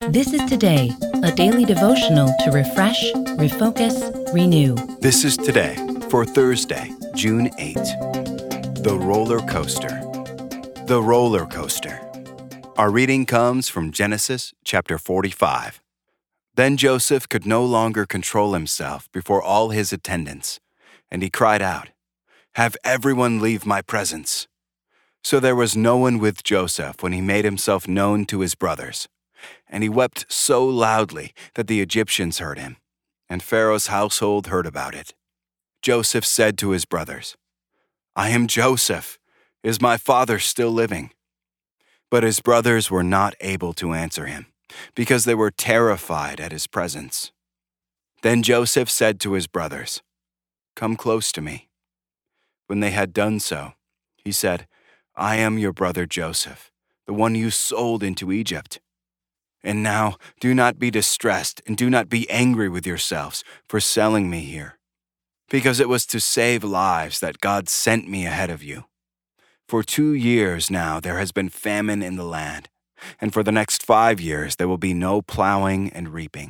This is Today, a daily devotional to refresh, refocus, renew. This is Today for Thursday, June 8. The Roller Coaster. The Roller Coaster. Our reading comes from Genesis chapter 45. Then Joseph could no longer control himself before all his attendants, and he cried out, "Have everyone leave my presence." So there was no one with Joseph when he made himself known to his brothers. And he wept so loudly that the Egyptians heard him, and Pharaoh's household heard about it. Joseph said to his brothers, "I am Joseph. Is my father still living?" But his brothers were not able to answer him, because they were terrified at his presence. Then Joseph said to his brothers, "Come close to me." When they had done so, he said, "I am your brother Joseph, the one you sold into Egypt. And now do not be distressed and do not be angry with yourselves for selling me here, because it was to save lives that God sent me ahead of you. For 2 years now there has been famine in the land, and for the next 5 years there will be no plowing and reaping.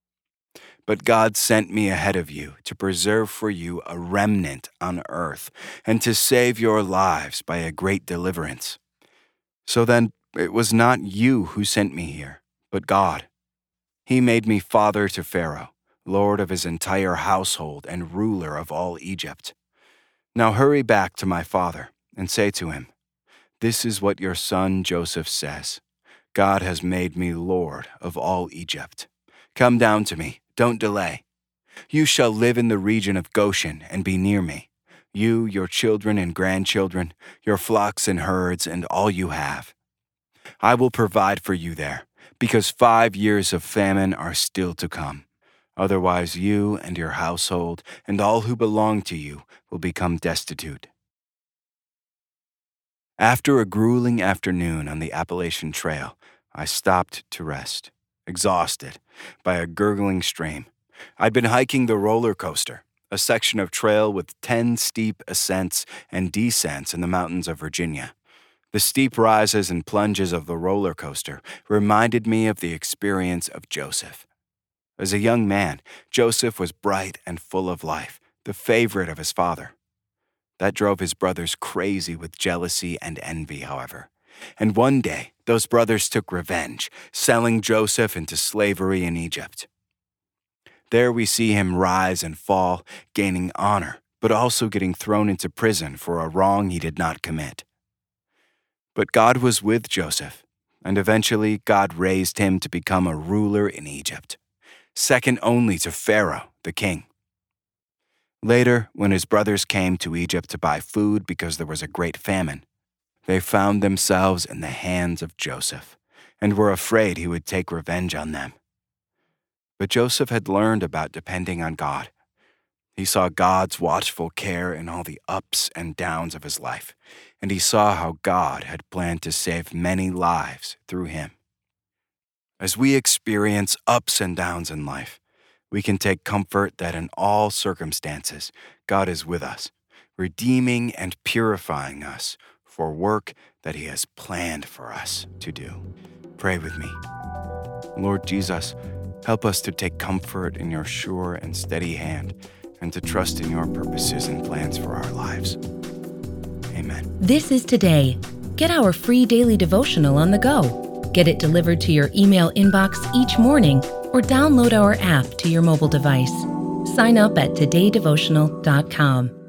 But God sent me ahead of you to preserve for you a remnant on earth and to save your lives by a great deliverance. So then it was not you who sent me here, but God. He made me father to Pharaoh, lord of his entire household and ruler of all Egypt. Now hurry back to my father and say to him, 'This is what your son Joseph says. God has made me lord of all Egypt. Come down to me, don't delay. You shall live in the region of Goshen and be near me, you, your children and grandchildren, your flocks and herds, and all you have. I will provide for you there, because 5 years of famine are still to come. Otherwise you and your household and all who belong to you will become destitute." After a grueling afternoon on the Appalachian Trail, I stopped to rest, exhausted by a gurgling stream. I'd been hiking the roller coaster, a section of trail with 10 steep ascents and descents in the mountains of Virginia. The steep rises and plunges of the roller coaster reminded me of the experience of Joseph. As a young man, Joseph was bright and full of life, the favorite of his father. That drove his brothers crazy with jealousy and envy, however. And one day, those brothers took revenge, selling Joseph into slavery in Egypt. There we see him rise and fall, gaining honor, but also getting thrown into prison for a wrong he did not commit. But God was with Joseph, and eventually God raised him to become a ruler in Egypt, second only to Pharaoh, the king. Later, when his brothers came to Egypt to buy food because there was a great famine, they found themselves in the hands of Joseph, and were afraid he would take revenge on them. But Joseph had learned about depending on God. He saw God's watchful care in all the ups and downs of his life, and he saw how God had planned to save many lives through him. As we experience ups and downs in life, we can take comfort that in all circumstances, God is with us, redeeming and purifying us for work that he has planned for us to do. Pray with me. Lord Jesus, help us to take comfort in your sure and steady hand, and to trust in your purposes and plans for our lives. Amen. This is Today. Get our free daily devotional on the go. Get it delivered to your email inbox each morning, or download our app to your mobile device. Sign up at todaydevotional.com.